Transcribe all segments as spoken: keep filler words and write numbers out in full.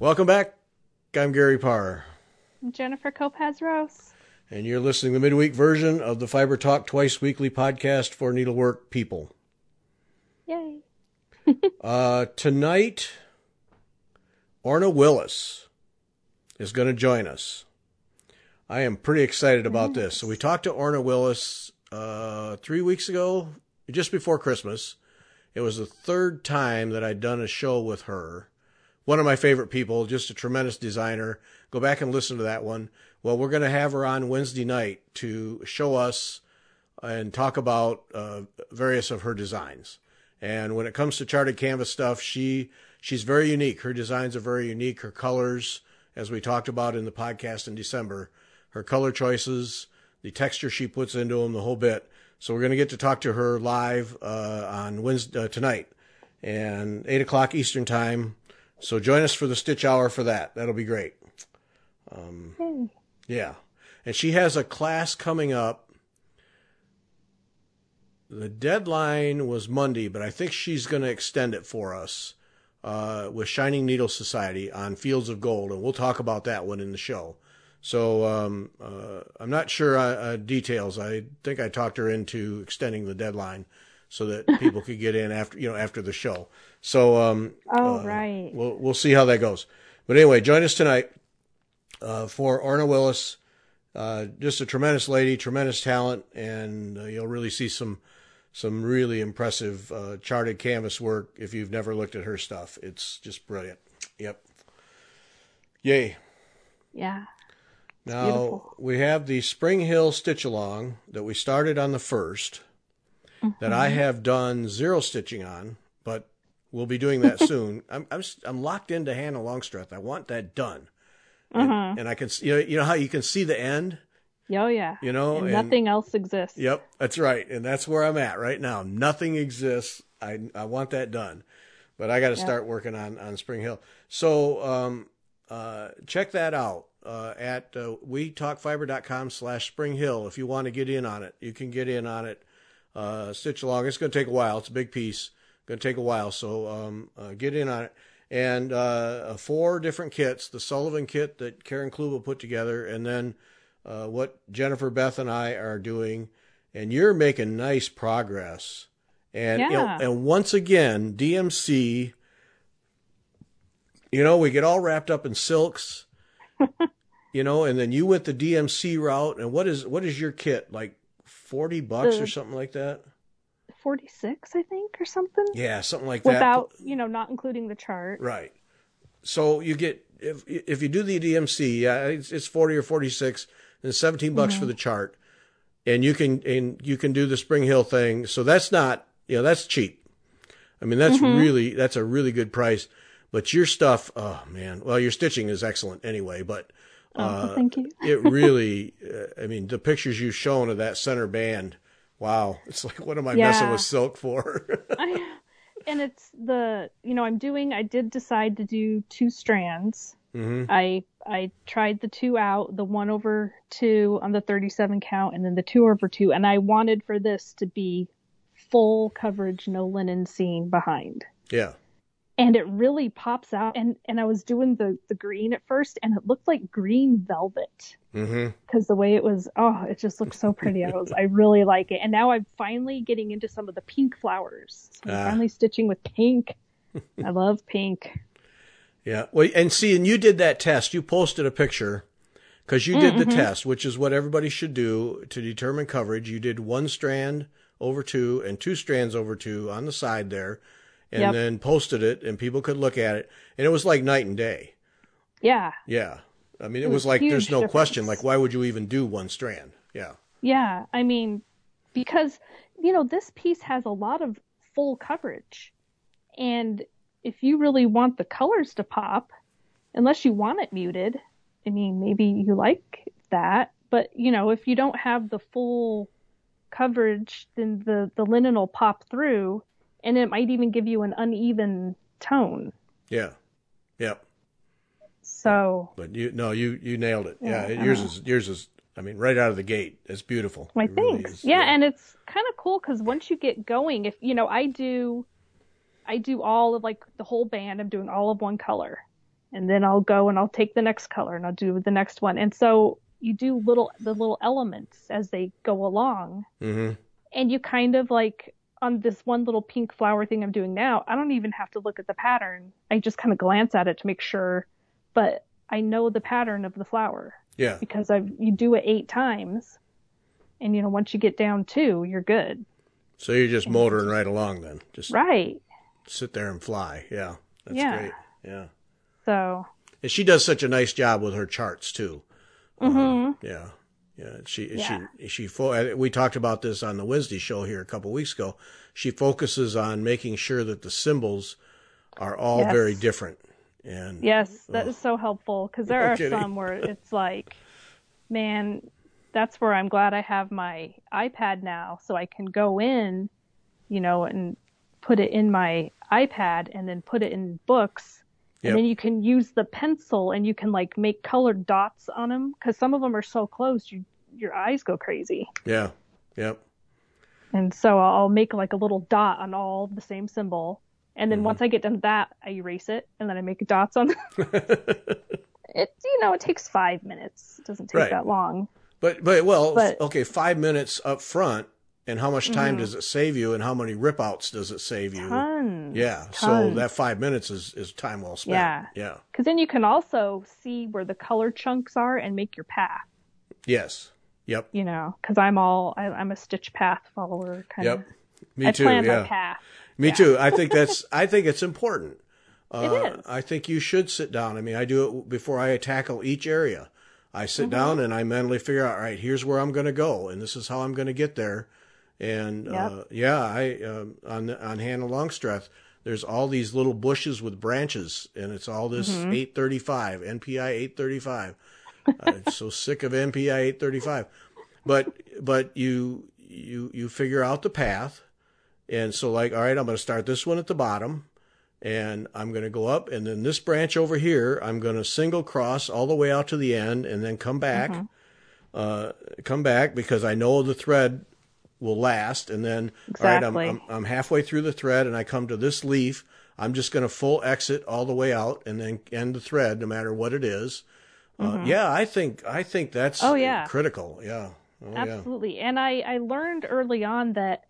Welcome back. I'm Gary Parr. I'm Jennifer Kopaz-Rose. And you're listening to the midweek version of the Fiber Talk Twice Weekly podcast for needlework people. Yay. uh, tonight, Orna Willis is going to join us. I am pretty excited about nice. this. So we talked to Orna Willis uh, three weeks ago, just before Christmas. It was the third time that I'd done a show with her. One of my favorite people, just a tremendous designer. Go back and listen to that one. Well, we're going to have her on Wednesday night to show us and talk about uh, various of her designs. And when it comes to charted canvas stuff, she she's very unique. Her designs are very unique. Her colors, as we talked about in the podcast in December, her color choices, the texture she puts into them, the whole bit. So we're going to get to talk to her live uh, on Wednesday uh, tonight, and eight o'clock Eastern time. So join us for the Stitch Hour for that. That'll be great. Um, hey. Yeah. And she has a class coming up. The deadline was Monday, but I think she's going to extend it for us uh, with Shining Needle Society on Fields of Gold, and we'll talk about that one in the show. So um, uh, I'm not sure uh, uh, details. I think I talked her into extending the deadline so that people could get in after, you know, after the show. So, um, oh, uh, right. We'll, we'll see how that goes. But anyway, join us tonight, uh, for Orna Willis, uh, just a tremendous lady, tremendous talent. And uh, you'll really see some, some really impressive, uh, charted canvas work. If you've never looked at her stuff, it's just brilliant. Yep. Yay. Yeah. Now beautiful. We have the Spring Hill Stitch Along that we started on the first. Mm-hmm. That I have done zero stitching on, but we'll be doing that soon. I'm I'm I'm locked into Hannah Longstreth. I want that done, and, uh-huh. and I can you know you know how you can see the end. Oh yeah, you know, and and, nothing else exists. Yep, that's right, and that's where I'm at right now. Nothing exists. I I want that done, but I got to yep. start working on on Spring Hill. So um uh check that out uh, at uh, we talk fiber dot com slash Spring Hill if you want to get in on it. You can get in on it. Uh, stitch along. It's going to take a while. It's a big piece. Going to take a while. So um, uh, get in on it. And uh, four different kits. The Sullivan kit that Karen Kluba put together. And then uh, what Jennifer, Beth, and I are doing. And you're making nice progress. And, yeah. you know, and once again, D M C, you know, we get all wrapped up in silks. you know, and then you went the D M C route. And what is what is your kit? Like forty bucks the, or something like that? forty-six, I think, or something. Yeah, something like Without, that. Without, you know, not including the chart. Right. So you get, if if you do the D M C, yeah, it's, it's forty or forty-six, and seventeen bucks mm-hmm. for the chart. And you can, and you can do the Spring Hill thing. So that's not, you know, that's cheap. I mean, that's mm-hmm. really, that's a really good price. But your stuff, oh man, well, your stitching is excellent anyway, but Uh, oh, thank you. it really, uh, I mean, the pictures you've shown of that center band, wow. It's like, what am I yeah. messing with silk for? I, and it's the, you know, I'm doing, I did decide to do two strands. Mm-hmm. I I tried the two out, the one over two on the thirty-seven count, and then the two over two. And I wanted for this to be full coverage, no linen seam behind. Yeah. And it really pops out. And, and I was doing the, the green at first, and it looked like green velvet. Mm-hmm. Because the way it was, oh, it just looked so pretty. I was, I really like it. And now I'm finally getting into some of the pink flowers. So I'm ah. finally stitching with pink. I love pink. Yeah. Well, and see, and you did that test. You posted a picture because you did mm-hmm. the test, which is what everybody should do to determine coverage. You did one strand over two and two strands over two on the side there. And yep. then posted it, and people could look at it, and it was like night and day. Yeah. Yeah. I mean, it, it was, was like, there's no difference. Question. Like, why would you even do one strand? Yeah. Yeah. I mean, because, you know, this piece has a lot of full coverage. And if you really want the colors to pop, unless you want it muted, I mean, maybe you like that. But, you know, if you don't have the full coverage, then the, the linen will pop through. And it might even give you an uneven tone. Yeah. Yep. So. But you, no, you, you nailed it. Yeah. yeah yours is, yours is, I mean, right out of the gate. It's beautiful. My it thanks. Really yeah, yeah. And it's kind of cool because once you get going, if, you know, I do, I do all of like the whole band, I'm doing all of one color. and then I'll go and I'll take the next color and I'll do the next one. And so you do little the little elements as they go along, Mm-hmm. and you kind of like on this one little pink flower thing I'm doing now, I don't even have to look at the pattern. I just kind of glance at it to make sure, but I know the pattern of the flower. Yeah. Because I've you do it eight times, and you know once you get down two, you're good. So you're just motoring right along then. Just Right. sit there and fly. Yeah. That's Yeah. great. Yeah. So. And she does such a nice job with her charts too. Mm-hmm. Um, yeah. Yeah. She, Yeah. she, she, fo- we talked about this on the Wednesday show here a couple of weeks ago. She focuses on making sure that the symbols are all Yes. very different. And Yes, that oh. is so helpful because there No are kidding. some where it's like, man, that's where I'm glad I have my iPad now, so I can go in, you know, and put it in my iPad and then put it in books. And Yep. then you can use the pencil and you can like make colored dots on them because some of them are so close, you your eyes go crazy. Yeah. Yep. And so I'll make like a little dot on all the same symbol. And then Mhm. once I get done with that, I erase it and then I make dots on it. You know, it takes five minutes. It doesn't take Right. that long. But, but well, But- okay, five minutes up front, and how much time Mhm. does it save you, and how many rip outs does it save you? Tons. Yeah, so Tons. that five minutes is, is time well spent. Yeah. Yeah. Because then you can also see where the color chunks are and make your path, Yes. Yep. you know, because I'm all, I, I'm a stitch path follower kind of. Yep. Me I too. plan Yeah. my path. Me Yeah. too. I think that's. I think it's important. Uh, It is. I think you should sit down. I mean, I do it before I tackle each area. I sit Mm-hmm. down and I mentally figure out, all right, here's where I'm going to go, and this is how I'm going to get there. And Yep. uh, yeah, I um, on on Hannah Longstreth, there's all these little bushes with branches, and it's all this Mm-hmm. eight thirty-five, N P I eight thirty-five. I'm so sick of N P I eight thirty-five. But but you you you figure out the path. And so like, all right, I'm going to start this one at the bottom, and I'm going to go up, and then this branch over here, I'm going to single cross all the way out to the end and then come back, Mm-hmm. uh, come back because I know the thread will last. And then, all right, I'm, Exactly. I'm, I'm halfway through the thread and I come to this leaf. I'm just going to full exit all the way out and then end the thread no matter what it is. Uh, yeah, I think, I think that's Oh, yeah. critical. Yeah. Oh, yeah. Absolutely. And I, I learned early on that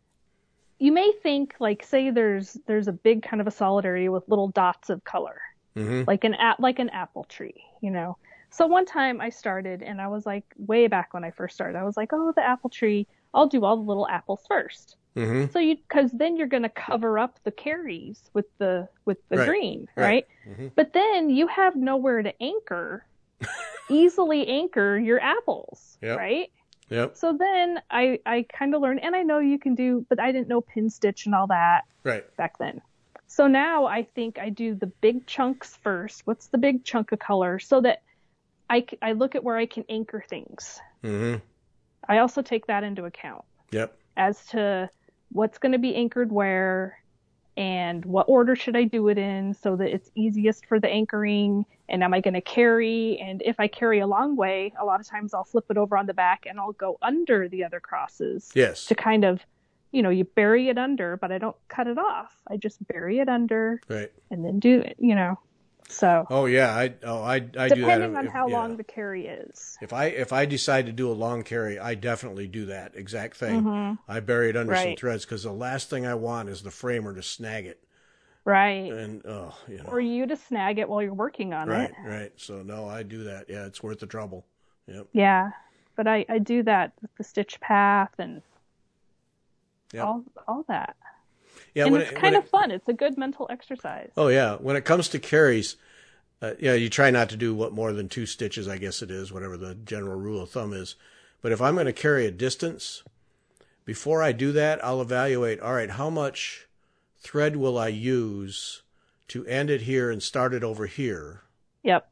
you may think like say there's there's a big kind of a solid area with little dots of color. Mm-hmm. Like an a- like an apple tree, you know. So one time I started and I was like way back when I first started, I was like, "Oh, the apple tree, I'll do all the little apples first." Mm-hmm. So you cuz then you're going to cover up the carries with the with the Right. green, Right. right? Mm-hmm. But then you have nowhere to anchor easily anchor your apples, Yep. right? Yep. So then I, I kind of learned, and I know you can do, but I didn't know pin stitch and all that Right. back then. So now I think I do the big chunks first. What's the big chunk of color? So that I, c- I look at where I can anchor things. Mm-hmm. I also take that into account Yep. as to what's going to be anchored where and what order should I do it in so that it's easiest for the anchoring, and am I going to carry, and if I carry a long way, a lot of times I'll flip it over on the back and I'll go under the other crosses Yes. to kind of, you know, you bury it under, but I don't cut it off. I just bury it under Right. and then do it, you know. So Oh yeah, I oh I I do that. depending on if- how yeah. long the carry is. If I if I decide to do a long carry, I definitely do that exact thing. I bury it under some Mm-hmm. Right. threads because the last thing I want is the framer to snag it. Right. And oh, you know, Or you to snag it while you're working on right, it. right. So no, I do that. Yeah, it's worth the trouble. Yep. Yeah. But I, I do that with the stitch path and Yep. all all that. Yeah. and when it's it- kind when of it- fun. It's a good mental exercise. Oh yeah, when it comes to carries, uh, yeah, you try not to do what more than two stitches. I guess it is whatever the general rule of thumb is. But if I'm going to carry a distance, before I do that, I'll evaluate. All right, how much thread will I use to end it here and start it over here? Yep.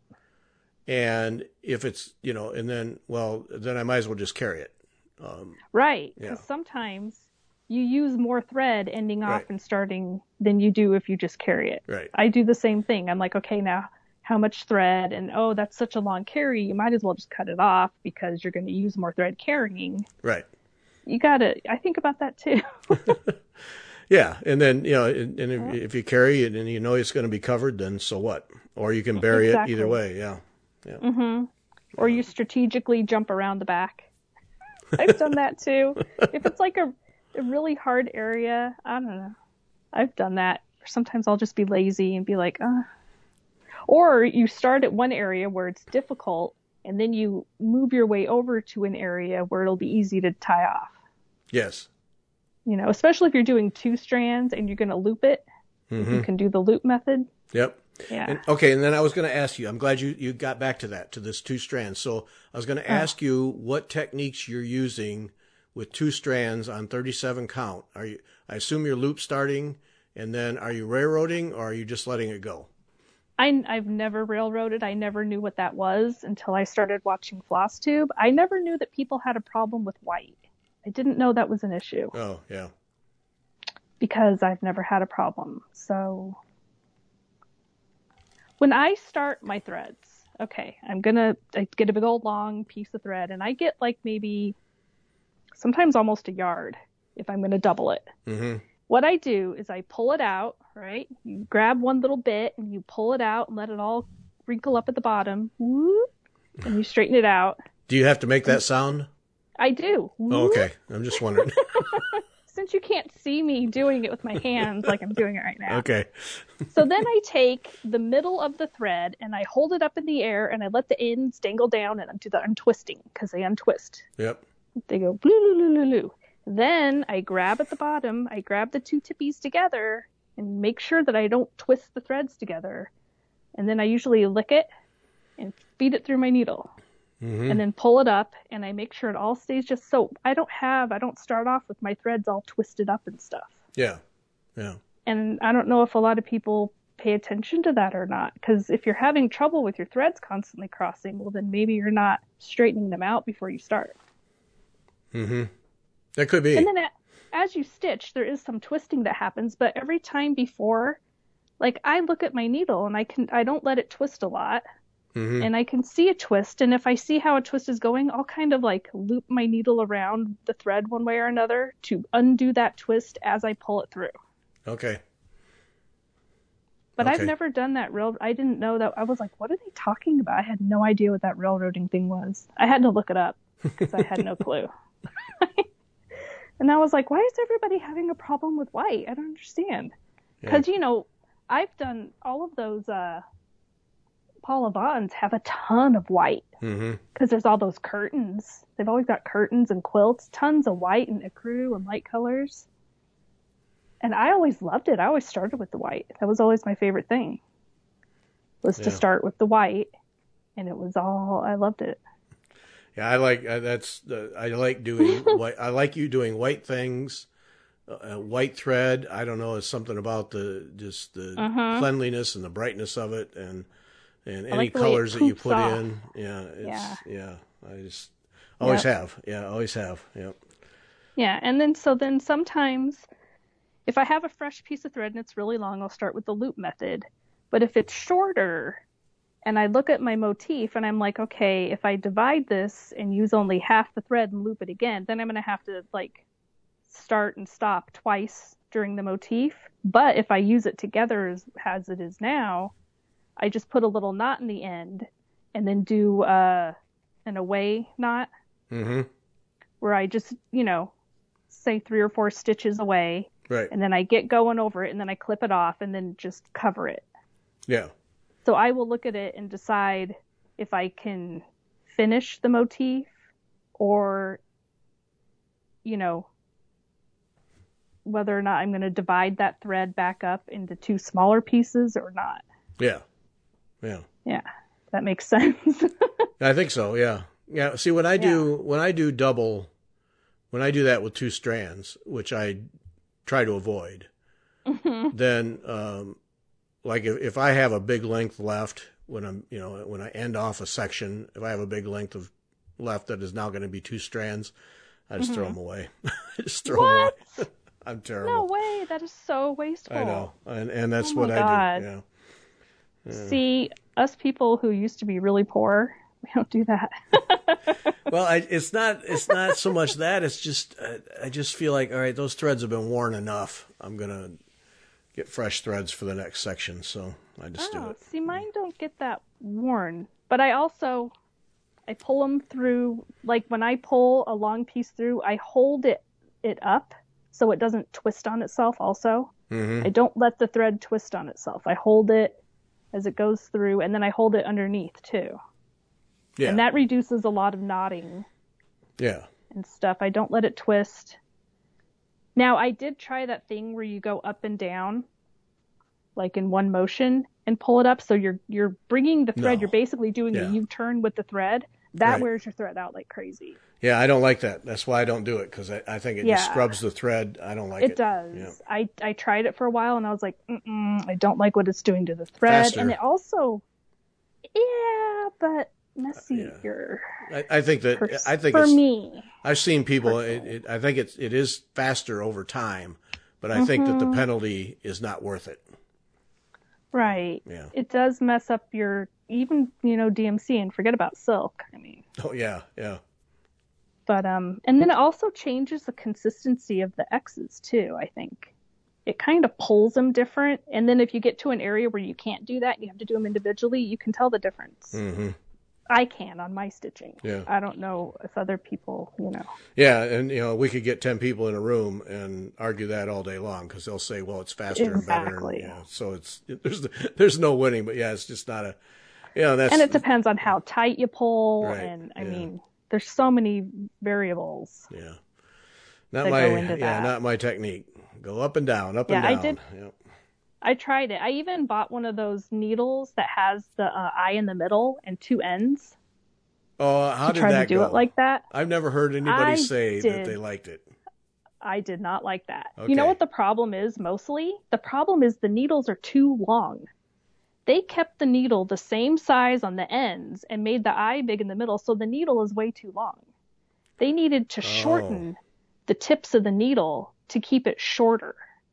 And if it's, you know, and then, well, then I might as well just carry it. Um, Right. Because Yeah. sometimes you use more thread ending off Right. and starting than you do if you just carry it. right. I do the same thing. I'm like, okay, now how much thread? And oh, that's such a long carry. You might as well just cut it off because you're going to use more thread carrying. Right. You got to, I think about that too. Yeah, and then you know, and, and if, if you carry it and you know it's going to be covered, then so what? Or you can bury Exactly. it either way. Yeah, yeah. Mm-hmm. Or you strategically jump around the back. I've done that too. If it's like a, a really hard area, I don't know. I've done that. Sometimes I'll just be lazy and be like, uh. Or you start at one area where it's difficult, and then you move your way over to an area where it'll be easy to tie off. Yes. You know, especially if you're doing two strands and you're going to loop it, Mm-hmm. you can do the loop method. Yep. Yeah. And, okay, and then I was going to ask you, I'm glad you, you got back to that, to this two strands. So I was going to ask oh. you what techniques you're using with two strands on thirty-seven count. Are you, I assume you're loop starting, and then are you railroading, or are you just letting it go? I, I've never railroaded. I never knew what that was until I started watching FlossTube. I never knew that people had a problem with white. I didn't know that was an issue. Oh, yeah. Because I've never had a problem. So when I start my threads, okay, I'm going to get a big old long piece of thread, and I get like maybe sometimes almost a yard if I'm going to double it. Mm-hmm. What I do is I pull it out, right? You grab one little bit and you pull it out and let it all wrinkle up at the bottom. Whoop, and you straighten it out. Do you have to make that sound? I do. Oh, okay. I'm just wondering. Since you can't see me doing it with my hands like I'm doing it right now. Okay. So then I take the middle of the thread and I hold it up in the air and I let the ends dangle down and do the untwisting because they untwist. Yep. They go blue, blue, blue, blue. Then I grab at the bottom, I grab the two tippies together and make sure that I don't twist the threads together. And then I usually lick it and feed it through my needle. Mm-hmm. And then pull it up and I make sure it all stays just so. I don't have, I don't start off with my threads all twisted up and stuff. Yeah, yeah. And I don't know if a lot of people pay attention to that or not. Because if you're having trouble with your threads constantly crossing, well, then maybe you're not straightening them out before you start. Mm-hmm. That could be. And then as you stitch, there is some twisting that happens, but every time before, like I look at my needle and I can, I don't let it twist a lot, mm-hmm. and I can see a twist. And if I see how a twist is going, I'll kind of like loop my needle around the thread one way or another to undo that twist as I pull it through. Okay. But okay. I've never done that rail. I didn't know that. I was like, what are they talking about? I had no idea what that railroading thing was. I had to look it up because I had no clue. And I was like, why is everybody having a problem with white? I don't understand. Because, yeah. you know, I've done all of those, uh, Paula Vaughns have a ton of white. Because mm-hmm. there's all those curtains. They've always got curtains and quilts, tons of white and ecru and light colors. And I always loved it. I always started with the white. That was always my favorite thing, was yeah. to start with the white. And it was all, I loved it. Yeah, I like uh, that's the I like doing white. I like you doing white things, uh, white thread. I don't know, it's something about the just the uh-huh. cleanliness and the brightness of it, and and I any like colors that you put off. in. Yeah, it's yeah. yeah I just always yep. have. Yeah, always have. Yep. Yeah, and then so then sometimes if I have a fresh piece of thread and it's really long, I'll start with the loop method. But if it's shorter, and I look at my motif and I'm like, okay, if I divide this and use only half the thread and loop it again, then I'm going to have to like start and stop twice during the motif. But if I use it together as, as it is now, I just put a little knot in the end and then do uh, an away knot mm-hmm. where I just, you know, say three or four stitches away. Right. And then I get going over it and then I clip it off and then just cover it. Yeah. So I will look at it and decide if I can finish the motif or, you know, whether or not I'm going to divide that thread back up into two smaller pieces or not. Yeah. Yeah. Yeah. That makes sense. I think so. Yeah. Yeah. See, when I do, yeah. when I do double, when I do that with two strands, which I try to avoid, mm-hmm. then, um, like if, if I have a big length left when I'm, you know, when I end off a section, if I have a big length of left that is now going to be two strands, I just mm-hmm. throw them away. I just throw what? them away. I'm terrible. No way. That is so wasteful. I know. And, and that's oh what God. I do. Yeah. Yeah. See, us people who used to be really poor, we don't do that. Well, I, it's not it's not so much that. It's just I, I just feel like, all right, those threads have been worn enough. I'm gonna get fresh threads for the next section, so I just oh, do it. See, mine don't get that worn, but I also I pull them through. Like when I pull a long piece through, I hold it it up so it doesn't twist on itself. Also, Mm-hmm. I don't let the thread twist on itself. I hold it as it goes through, and then I hold it underneath too. Yeah. And that reduces a lot of knotting. Yeah. And stuff. I don't let it twist. Now, I did try that thing where you go up and down, like in one motion, and pull it up. So you're you're bringing the thread. No. You're basically doing Yeah. a U-turn with the thread. That Right. wears your thread out like crazy. Yeah, I don't like that. That's why I don't do it, because I, I think it Yeah. just scrubs the thread. I don't like it. It does. Yeah. I, I tried it for a while, and I was like, Mm-mm, I don't like what it's doing to the thread. Faster. And it also, yeah, but messier. I, I think that For, I think for it's, me. I've seen people. It, Personally. it, I think it's it is faster over time, but I think that the penalty is not worth it. Right. Yeah. It does mess up your, even, you know, D M C, and forget about silk. I mean, Oh yeah, yeah, but, um, and then it also changes the consistency of the X's too, I think. It kind of pulls them different. And then if you get to an area where you can't do that, you have to do them individually, you can tell the difference. mm-hmm. I can on my stitching. Yeah. I don't know if other people, you know. Yeah, and you know we could get ten people in a room and argue that all day long, because they'll say, well, it's faster Exactly. and better. And, yeah, so it's there's there's no winning, but yeah, it's just not a, you know, that's And it depends on how tight you pull. Right, And I yeah. mean, there's so many variables. yeah, not that my go into yeah, that. not my technique. Go up and down, up Yeah, and I down. did- Yep. I tried it. I even bought one of those needles that has the uh, eye in the middle and two ends. Oh, how to did try that to do go? it like that. I've never heard anybody I say that did. they liked it. I did not like that. Okay. You know what the problem is mostly? The problem is the needles are too long. They kept the needle the same size on the ends and made the eye big in the middle, so the needle is way too long. They needed to Oh. shorten the tips of the needle to keep it shorter.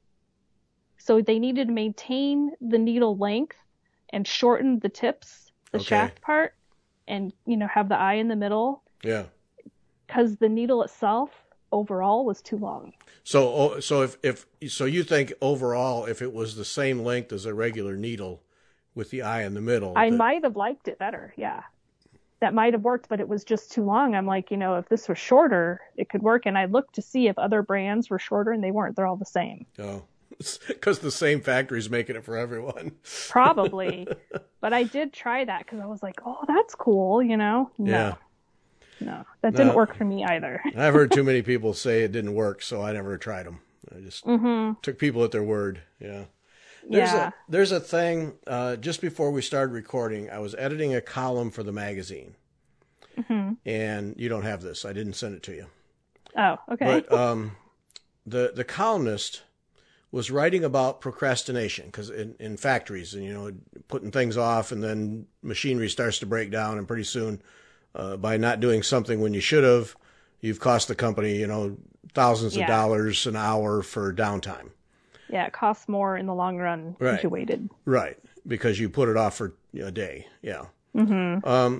So they needed to maintain the needle length and shorten the tips, the Okay. shaft part, and, you know, have the eye in the middle, Yeah. because the needle itself overall was too long. So, oh, so if, if so, you think overall, if it was the same length as a regular needle, with the eye in the middle, I that- might have liked it better, yeah. That might have worked, but it was just too long. I'm like, you know, if this was shorter, it could work. And I looked to see if other brands were shorter, and they weren't. They're all the same. Oh, because the same factory's making it for everyone. Probably. But I did try that because I was like, oh, that's cool, you know? No. Yeah. No, that didn't No. work for me either. I've heard too many people say it didn't work, so I never tried them. I just Mm-hmm. took people at their word. Yeah. There's Yeah. a there's a thing. Uh, just before we started recording, I was editing a column for the magazine, Mm-hmm. and you don't have this. I didn't send it to you. Oh, okay. But um, the the columnist was writing about procrastination, because in, in factories, and you know, putting things off, and then machinery starts to break down, and pretty soon, uh, by not doing something when you should have, you've cost the company, you know, thousands Yeah. of dollars an hour for downtime. Yeah, it costs more in the long run Right. if you waited. Right, because you put it off for a day. Yeah. Mm-hmm. Um,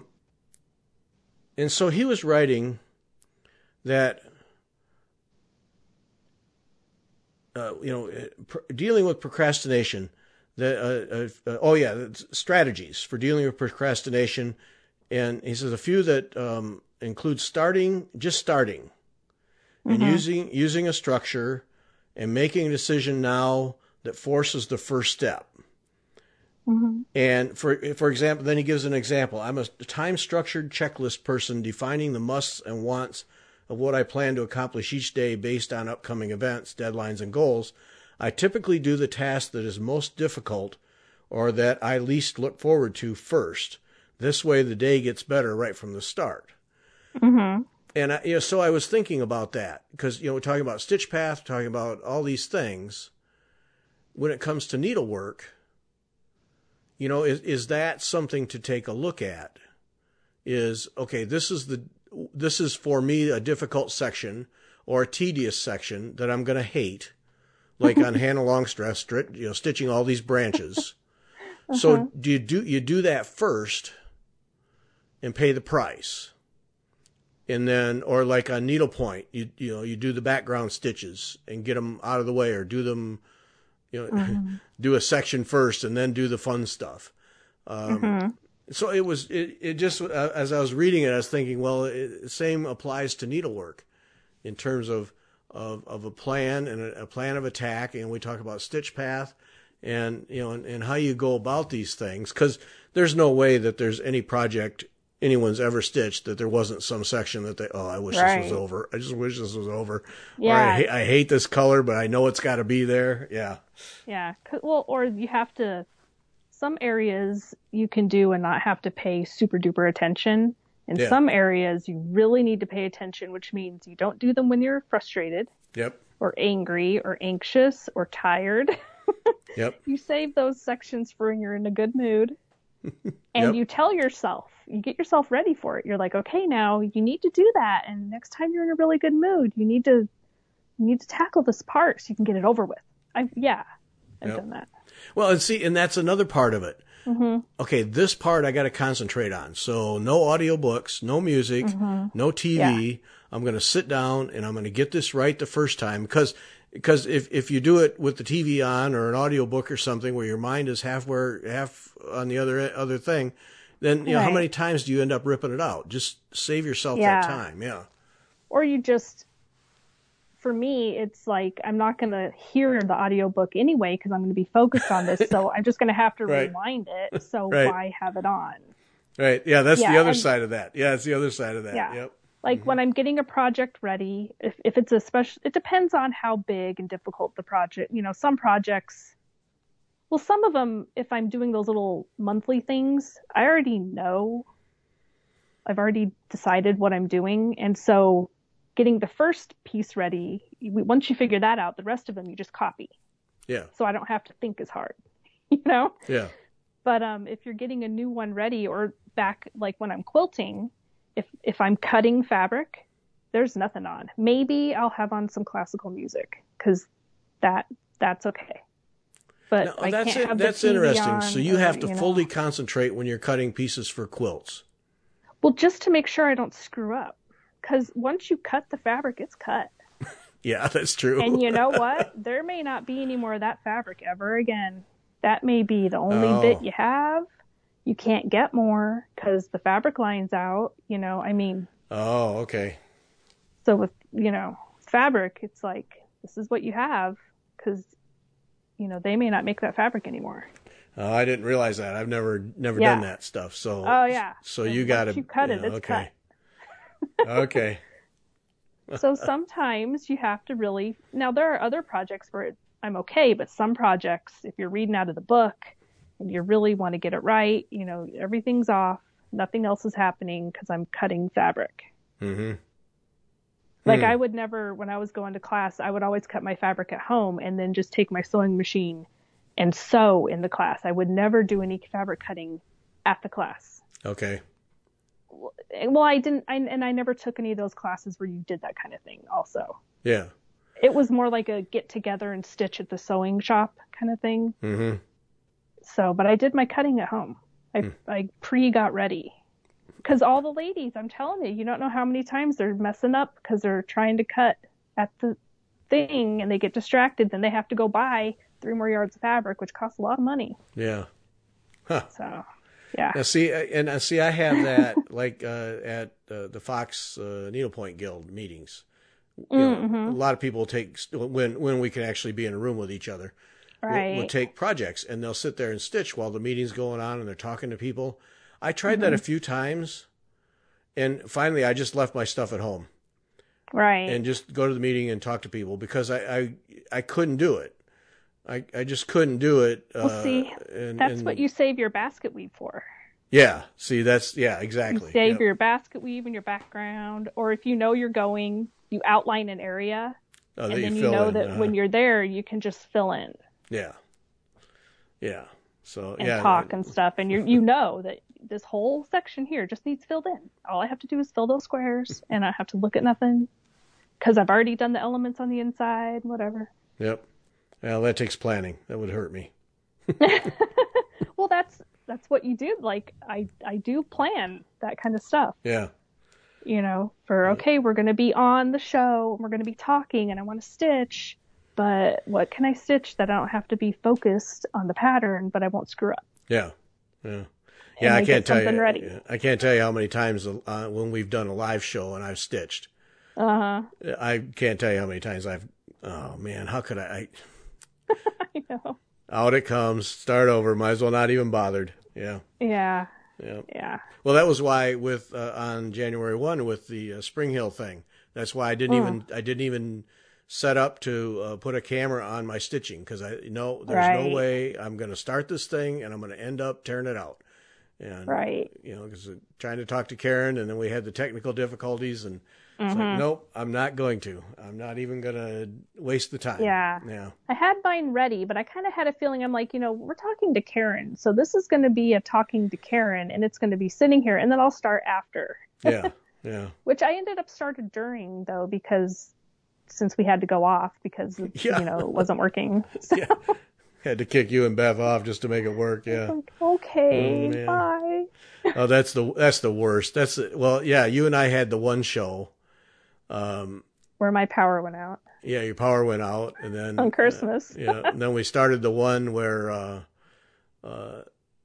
and so he was writing that, uh, you know, pr- dealing with procrastination, that, uh, uh, uh, oh yeah, strategies for dealing with procrastination. And he says a few that um, include starting, just starting, and Mhm. using using a structure, and making a decision now that forces the first step. Mm-hmm. And for for example, then he gives an example. I'm a time-structured checklist person, defining the musts and wants of what I plan to accomplish each day based on upcoming events, deadlines, and goals. I typically do the task that is most difficult or that I least look forward to first. This way the day gets better right from the start. Mm-hmm. And I, you know, so I was thinking about that, because, you know, we're talking about Stitch Path, talking about all these things. When it comes to needlework, you know, is is that something to take a look at? Is, okay, this is the this is for me a difficult section or a tedious section that I'm going to hate, like on Hannah Longstress, stri- you know, stitching all these branches. Uh-huh. So do you do you do that first, and pay the price. And then, or like on needlepoint, you you know, you do the background stitches and get them out of the way, or do them, you know, mm-hmm. do a section first and then do the fun stuff. Um, mm-hmm. So it was, it, it just, uh, as I was reading it, I was thinking, well, it, the same applies to needlework in terms of, of, of a plan and a, a plan of attack. And we talk about stitch path and, you know, and, and how you go about these things. 'Cause there's no way that there's any project anyone's ever stitched that there wasn't some section that they, oh, I wish right. this was over. I just wish this was over. Yeah. Or I, I hate this color, but I know it's got to be there. Yeah. Yeah. Well, or you have to, some areas you can do and not have to pay super duper attention. In yeah. some areas you really need to pay attention, which means you don't do them when you're frustrated. Yep. Or angry or anxious or tired. Yep. You save those sections for when you're in a good mood. And yep. you tell yourself, you get yourself ready for it. You're like, okay, now you need to do that. And next time you're in a really good mood, you need to, you need to tackle this part so you can get it over with. I've, yeah, I've yep. done that. Well, and see, and that's another part of it. Mm-hmm. Okay, this part I got to concentrate on. So no audiobooks, no music, mm-hmm. no T V. Yeah. I'm going to sit down and I'm going to get this right the first time, because Because if, if you do it with the T V on or an audiobook or something where your mind is half where, half on the other other thing, then, you know, right. how many times do you end up ripping it out? Just save yourself yeah. that time. Yeah. Or you just, for me, it's like, I'm not going to hear the audiobook anyway, because I'm going to be focused on this. So I'm just going to have to right. rewind it. So right. why have it on? Right. Yeah. That's yeah, the other and, side of that. Yeah. It's the other side of that. Yeah. Yep. Like mm-hmm. when I'm getting a project ready, if, if it's a special, it depends on how big and difficult the project, you know, some projects, well, some of them, if I'm doing those little monthly things, I already know, I've already decided what I'm doing. And so getting the first piece ready, once you figure that out, the rest of them you just copy. Yeah. So I don't have to think as hard, you know? Yeah. But um, if you're getting a new one ready, or back, like when I'm quilting, If if I'm cutting fabric, there's nothing on. Maybe I'll have on some classical music, because that that's okay. But now, I that's can't it, have that's the T V interesting. on, so you or, have to you fully know. concentrate when you're cutting pieces for quilts. Well, just to make sure I don't screw up, because once you cut the fabric, it's cut. Yeah, that's true. And you know what? There may not be any more of that fabric ever again. That may be the only oh. bit you have. You can't get more because the fabric line's out, you know, I mean. Oh, okay. So with, you know, fabric, it's like, this is what you have, because, you know, they may not make that fabric anymore. Oh, I didn't realize that. I've never, never yeah. done that stuff. So, oh yeah. So and you got to, you cut it, you know, it's okay. cut. Okay. So sometimes you have to really, now there are other projects where it, I'm okay, but some projects, if you're reading out of the book and you really want to get it right, you know, everything's off, nothing else is happening because I'm cutting fabric. Mm-hmm. Like hmm. I would never, when I was going to class, I would always cut my fabric at home and then just take my sewing machine and sew in the class. I would never do any fabric cutting at the class. Okay. Well, I didn't, I, and I never took any of those classes where you did that kind of thing also. Yeah. It was more like a get together and stitch at the sewing shop kind of thing. Mm-hmm. So, but I did my cutting at home. I, mm. I pre got ready. Because all the ladies, I'm telling you, you don't know how many times they're messing up because they're trying to cut at the thing and they get distracted. Then they have to go buy three more yards of fabric, which costs a lot of money. Yeah. Huh. So, yeah. Now, see, and uh, see, I have that like uh, at uh, the Fox uh, Needlepoint Guild meetings. You mm-hmm. know, a lot of people take when when we can actually be in a room with each other. Right. We'll, we'll take projects and they'll sit there and stitch while the meeting's going on and they're talking to people. I tried mm-hmm. that a few times, and finally I just left my stuff at home. Right. And just go to the meeting and talk to people because I I, I couldn't do it. I, I just couldn't do it. Well, uh, see, and, that's and, what you save your basket weave for. Yeah. See, that's, yeah, exactly. You save yep. your basket weave in your background, or if you know you're going, you outline an area, oh, and then you, you know in, that uh, when you're there, you can just fill in. Yeah. Yeah. So, and yeah. talk and stuff. And you you know that this whole section here just needs filled in. All I have to do is fill those squares, and I have to look at nothing because I've already done the elements on the inside, whatever. Yep. Well, that takes planning. That would hurt me. Well, that's that's what you do. Like I, I do plan that kind of stuff. Yeah. You know, for, okay, we're going to be on the show and we're going to be talking and I want to stitch, but what can I stitch that I don't have to be focused on the pattern, but I won't screw up? Yeah. Yeah. Yeah. And I can't tell you, ready. I can't tell you how many times uh, when we've done a live show and I've stitched, uh-huh. I can't tell you how many times I've, oh man, how could I, I, I know. Out it comes, start over, might as well not even bothered. Yeah. Yeah. Yeah. Yeah. Well, that was why with uh, on January first with the uh, Spring Hill thing. That's why I didn't Mm. even I didn't even set up to uh, put a camera on my stitching because I you know there's Right. no way I'm going to start this thing and I'm going to end up tearing it out. And Right. you know, because trying to talk to Karen and then we had the technical difficulties and it's Mm-hmm. like nope, I'm not going to. I'm not even going to waste the time. Yeah. Yeah. I had mine ready, but I kind of had a feeling I'm like, you know, we're talking to Karen. So this is going to be a talking to Karen and it's going to be sitting here and then I'll start after. Yeah. Yeah. Which I ended up started during though, because since we had to go off because, Yeah. you know, it wasn't working. So Yeah. Had to kick you and Beth off just to make it work. Yeah. like, okay, Oh, man. bye. Oh, that's the that's the worst. That's the, well, yeah. You and I had the one show. Um, Where my power went out yeah, your power went out, and then on Christmas. Uh, yeah, and then we started the one where uh, uh,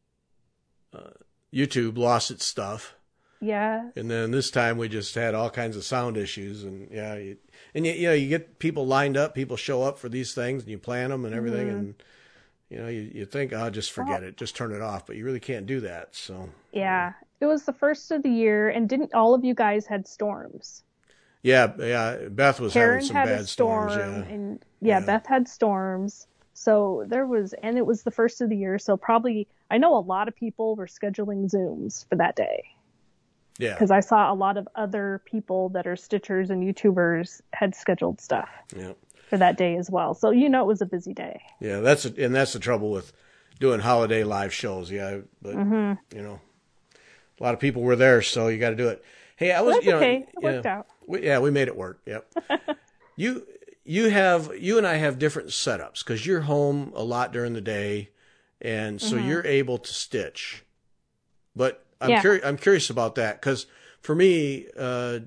uh, YouTube lost its stuff, Yeah. and then this time we just had all kinds of sound issues, and yeah, you, and you, you know you get people lined up, people show up for these things, and you plan them and everything, Mhm. and you know you you think, oh, just forget it, just turn it off, but you really can't do that. So Yeah. It was the first of the year and didn't all of you guys had storms? yeah, yeah. Beth was Karen having some had bad a storm, storms. Yeah, and yeah, Yeah. Beth had storms. So there was, and it was the first of the year. So probably, I know a lot of people were scheduling Zooms for that day yeah, because I saw a lot of other people that are Stitchers and YouTubers had scheduled stuff yeah. for that day as well. So you know it was a busy day. Yeah, that's and that's the trouble with doing holiday live shows. Yeah, but Mm-hmm. you know, a lot of people were there, so you got to do it. Hey, I was, That's you know, okay. It you worked know, out. We, yeah, we made it work. Yep. you you have you and I have different setups because you're home a lot during the day, and so Mhm. you're able to stitch. But I'm Yeah. curious. I'm curious about that because for me, uh,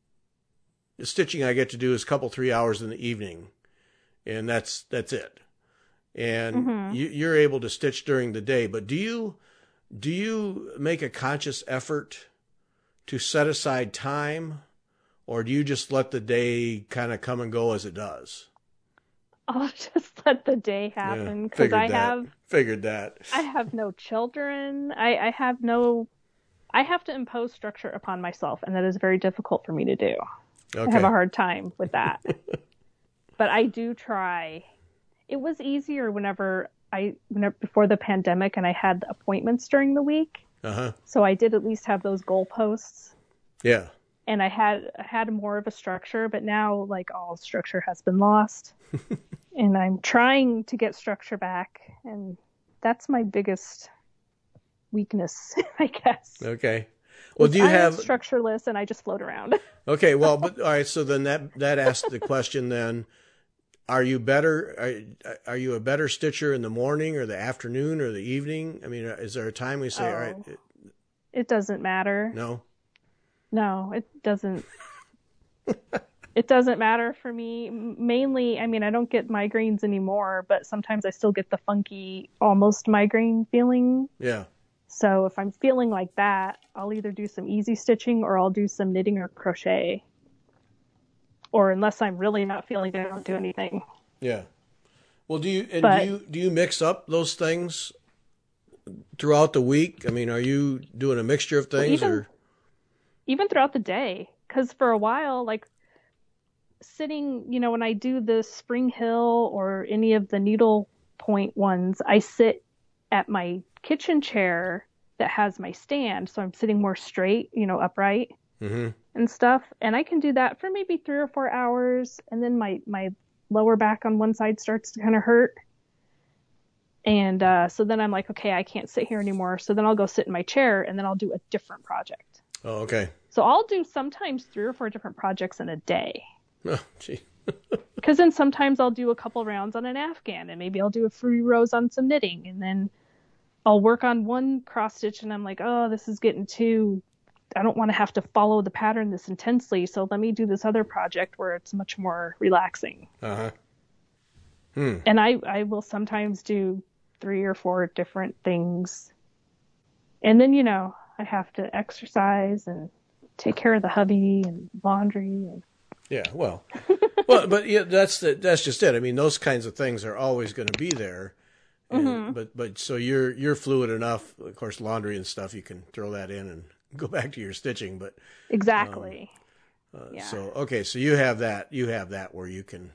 the stitching I get to do is a couple three hours in the evening, and that's that's it. And Mhm. you, you're able to stitch during the day. But do you do you make a conscious effort to set aside time, or do you just let the day kind of come and go as it does? I'll just let the day happen because figured I that. have Figured that. I have no children. I, I have no. I have to impose structure upon myself, and that is very difficult for me to do. Okay. I have a hard time with that. But I do try. It was easier whenever I, whenever, before the pandemic, and I had appointments during the week. Uh huh. So I did at least have those goalposts, Yeah. and I had I had more of a structure. But now, like, all structure has been lost, and I'm trying to get structure back, and that's my biggest weakness, I guess. Okay. Well, do you I am have structureless, and I just float around. Okay, well, but all right. So then that that asks the question: then, are you better? Are, are you a better stitcher in the morning or the afternoon or the evening? I mean, is there a time we say, Oh. all right, It doesn't matter. no? No, it doesn't. It doesn't matter for me. M- Mainly, I mean, I don't get migraines anymore, but sometimes I still get the funky, almost migraine feeling. Yeah, So if I'm feeling like that, I'll either do some easy stitching or I'll do some knitting or crochet. Or unless I'm really not feeling it, I don't do anything. yeah. Well, do you and But- do you do you mix up those things throughout the week? I mean, are you doing a mixture of things even- or? Even throughout the day. Because for a while, like, sitting, you know, when I do the Spring Hill or any of the needle point ones, I sit at my kitchen chair that has my stand. So I'm sitting more straight, you know, upright Mm-hmm. and stuff. And I can do that for maybe three or four hours. And then my, my lower back on one side starts to kind of hurt. And uh, so then I'm like, okay, I can't sit here anymore. So then I'll go sit in my chair and then I'll do a different project. Oh, okay. So I'll do sometimes three or four different projects in a day. Oh, gee. Because then sometimes I'll do a couple rounds on an Afghan and maybe I'll do a few rows on some knitting. And then I'll work on one cross stitch and I'm like, oh, this is getting too, I don't want to have to follow the pattern this intensely. So let me do this other project where it's much more relaxing. Uh-huh. Hmm. And I, I will sometimes do three or four different things. And then, you know, I have to exercise and take care of the hubby and laundry. And... Yeah, well, well, but yeah, that's the, that's just it. I mean, those kinds of things are always going to be there. And, mm-hmm. But but so you're you're fluid enough. Of course, laundry and stuff, you can throw that in and go back to your stitching. But exactly. Um, uh, yeah. So okay, so you have that. You have that where you can,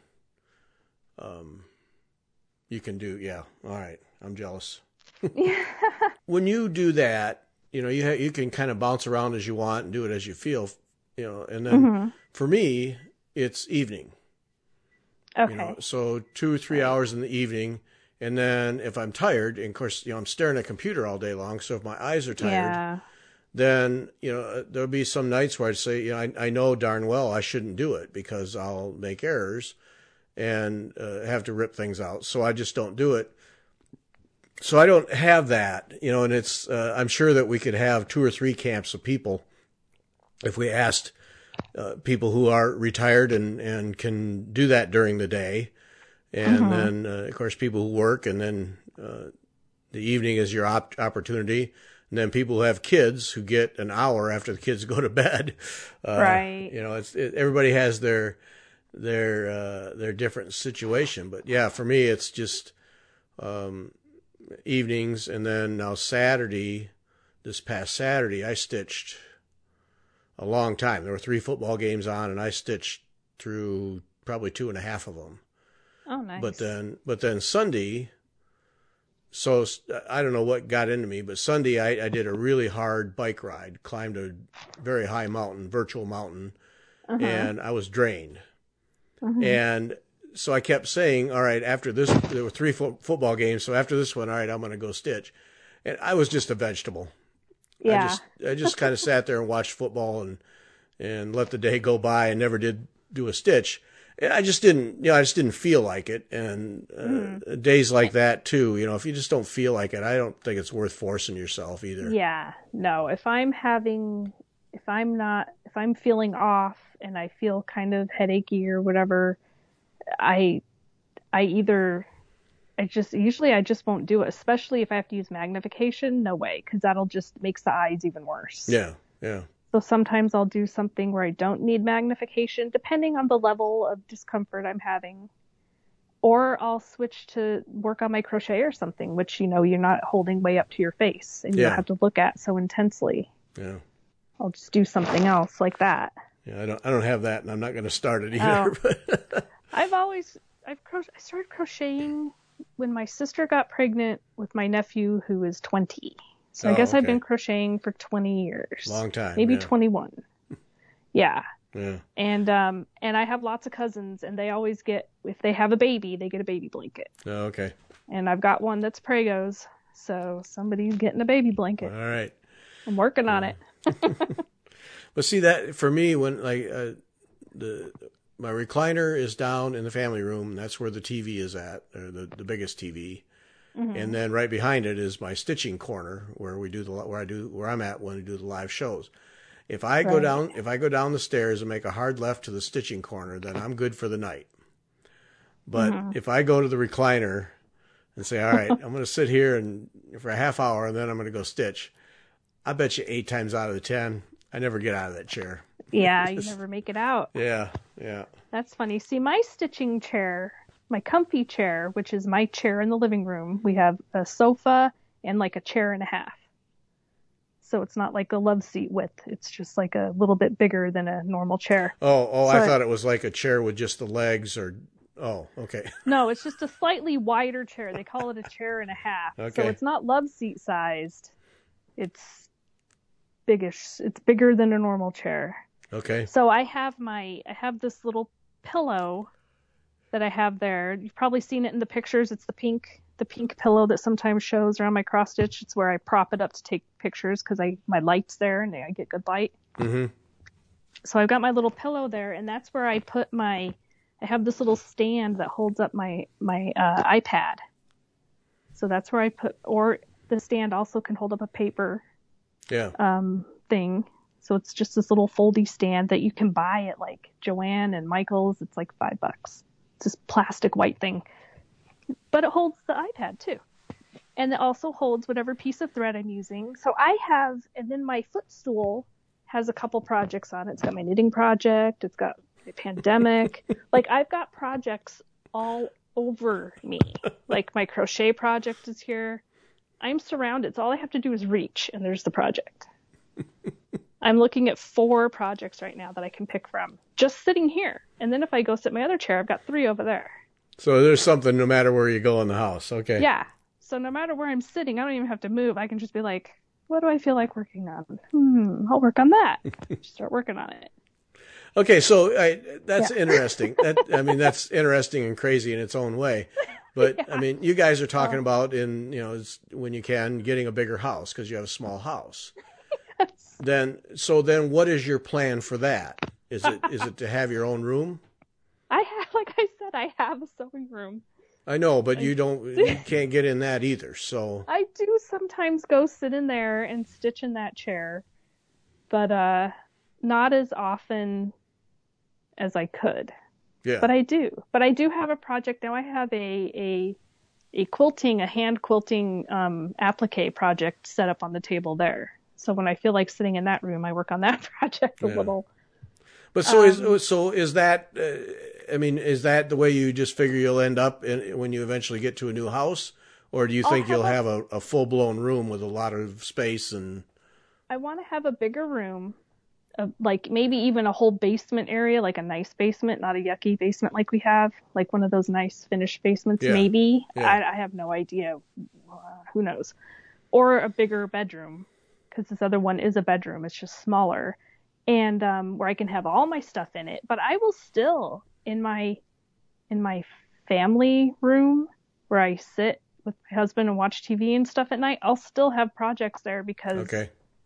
um, you can do. Yeah. All right. I'm jealous. Yeah. When you do that, you know, you ha- you can kind of bounce around as you want and do it as you feel. You know, and then mm-hmm. for me, it's evening. Okay. You know, so two or three hours in the evening. And then if I'm tired, and of course, you know, I'm staring at a computer all day long. So if my eyes are tired, yeah. then, you know, there'll be some nights where I'd say, you know, I, I know darn well I shouldn't do it because I'll make errors and uh, have to rip things out. So I just don't do it. So I don't have that, you know, and it's, uh, I'm sure that we could have two or three camps of people if we asked uh, people who are retired and, and can do that during the day. And mm-hmm. then, uh, of course, people who work, and then uh, the evening is your op- opportunity. And then people who have kids who get an hour after the kids go to bed. Uh, right. You know, it's it, everybody has their their uh, their different situation. But yeah, for me, it's just um, evenings, and then now Saturday, this past Saturday, I stitched a long time. There were three football games on, and I stitched through probably two and a half of them. Oh, nice. But then, but then Sunday, so I don't know what got into me, but Sunday I, I did a really hard bike ride, climbed a very high mountain, virtual mountain, uh-huh. and I was drained. Uh-huh. And so I kept saying, all right, after this, there were three fo- football games. So after this one, all right, I'm going to go stitch. And I was just a vegetable. Yeah. I just, I just kind of sat there and watched football and, and let the day go by and never did do a stitch. I just didn't, you know, I just didn't feel like it. And uh, mm. days like that too, you know, if you just don't feel like it, I don't think it's worth forcing yourself either. Yeah, no, if I'm having, if I'm not, if I'm feeling off and I feel kind of headachy or whatever, I, I either, I just, usually I just won't do it, especially if I have to use magnification, no way, because that'll just makes the eyes even worse. Yeah, yeah. So sometimes I'll do something where I don't need magnification, depending on the level of discomfort I'm having. Or I'll switch to work on my crochet or something, which, you know, you're not holding way up to your face and you yeah. don't have to look at so intensely. Yeah. I'll just do something else like that. Yeah, I don't I don't have that, and I'm not going to start it either. Oh. I've always, I've cro- I started crocheting when my sister got pregnant with my nephew who is twenty. So oh, I guess okay. I've been crocheting for twenty years. Long time. Maybe yeah. twenty-one. Yeah. Yeah. And um and I have lots of cousins, and they always get, if they have a baby, they get a baby blanket. Oh, okay. And I've got one that's Prego's, so somebody's getting a baby blanket. All right. I'm working on yeah. it. But see, that for me, when like uh, the my recliner is down in the family room, that's where the T V is at, or the the biggest T V. Mm-hmm. And then right behind it is my stitching corner where we do the where I do where I'm at when we do the live shows. If I right. go down if I go down the stairs and make a hard left to the stitching corner, then I'm good for the night. But mm-hmm. if I go to the recliner and say, all right, I'm going to sit here and for a half hour and then I'm going to go stitch, I bet you eight times out of the ten, I never get out of that chair. Yeah, you never make it out. Yeah, yeah. That's funny. See, my stitching chair, my comfy chair, which is my chair in the living room, we have a sofa and like a chair and a half. So it's not like a love seat width. It's just like a little bit bigger than a normal chair. Oh, oh, so I thought it was like a chair with just the legs or, oh, okay. No, it's just a slightly wider chair. They call it a chair and a half. Okay. So it's not love seat sized. It's biggish. It's bigger than a normal chair. Okay. So I have my, I have this little pillow that I have there. You've probably seen it in the pictures. It's the pink, the pink pillow that sometimes shows around my cross stitch. It's where I prop it up to take pictures because I my light's there and I get good light. Mm-hmm. So I've got my little pillow there, and that's where I put my. I have this little stand that holds up my my uh, iPad. So that's where I put, or the stand also can hold up a paper Yeah. um, thing. So it's just this little foldy stand that you can buy at like Joann and Michael's. It's like five bucks. It's this plastic white thing. But it holds the iPad too. And it also holds whatever piece of thread I'm using. So I have, and then my footstool has a couple projects on it. It's got my knitting project. It's got my pandemic. Like I've got projects all over me. Like my crochet project is here. I'm surrounded. So all I have to do is reach, and there's the project. I'm looking at four projects right now that I can pick from, just sitting here. And then if I go sit in my other chair, I've got three over there. So there's something no matter where you go in the house. Okay. Yeah. So no matter where I'm sitting, I don't even have to move. I can just be like, what do I feel like working on? Hmm, I'll work on that. Just start working on it. Okay, so I, that's Yeah. interesting. That I mean, that's interesting and crazy in its own way. But Yeah. I mean, you guys are talking Oh. about in you know it's, when you can getting a bigger house because you have a small house. Yes. Then so then what is your plan for that? Is it is it to have your own room? I have, like I said, I have a sewing room. I know, but you don't you can't get in that either. So I do sometimes go sit in there and stitch in that chair, but uh, not as often as I could. yeah. But I do. But I do have a project now. I have a a a quilting, a hand quilting um, applique project set up on the table there. So when I feel like sitting in that room, I work on that project a Yeah. little. But so Um, is so is that? Uh, I mean, is that the way you just figure you'll end up in, when you eventually get to a new house, or do you I'll think have you'll a- have a, a full blown room with a lot of space and? I want to have a bigger room, uh, like maybe even a whole basement area, like a nice basement, not a yucky basement like we have, like one of those nice finished basements, Yeah. maybe. Yeah. I, I have no idea. Uh, who knows? Or a bigger bedroom, because this other one is a bedroom. It's just smaller, and um, where I can have all my stuff in it. But I will still in my in my family room where I sit with my husband and watch T V and stuff at night. I'll still have projects there because Okay.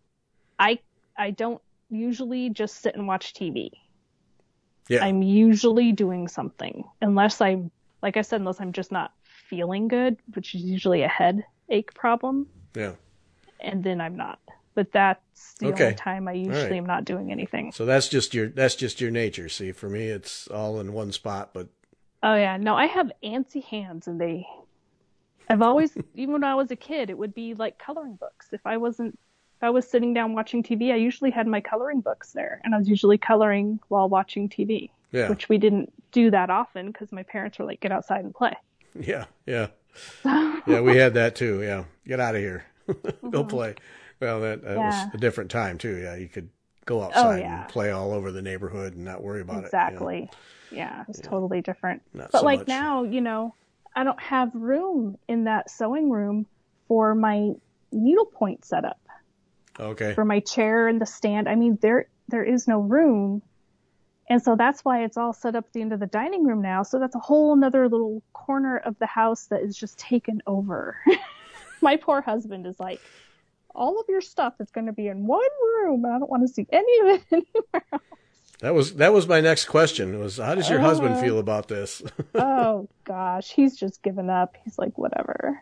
I I don't usually just sit and watch T V. Yeah. I'm usually doing something, unless I'm, like I said, unless I'm just not feeling good, which is usually a headache problem, yeah. and then I'm not. But that's the Okay. only time I usually right. am not doing anything. So that's just your that's just your nature. See, for me, it's all in one spot. But Oh yeah, no, I have antsy hands, and they. I've always, even when I was a kid, it would be like coloring books. If I wasn't, if I was sitting down watching T V, I usually had my coloring books there, and I was usually coloring while watching T V, yeah, which we didn't do that often because my parents were like, "Get outside and play." yeah, yeah, yeah. We had that too. Yeah, get out of here, go play. Well, that, that Yeah. was a different time too. Yeah, you could go outside yeah. and play all over the neighborhood and not worry about Exactly. Yeah, it was totally different. Not But so like much. now, you know, I don't have room in that sewing room for my needlepoint setup, it. Yeah. Okay. for my chair and the stand. I mean, there there is no room. And so that's why it's all set up at the end of the dining room now. So that's a whole nother little corner of the house that is just taken over. My poor husband is like, all of your stuff is going to be in one room. I don't want to see any of it anywhere else. That was that was my next question. Was how does your husband Uh, feel about this? Oh gosh, he's just given up. He's like, whatever.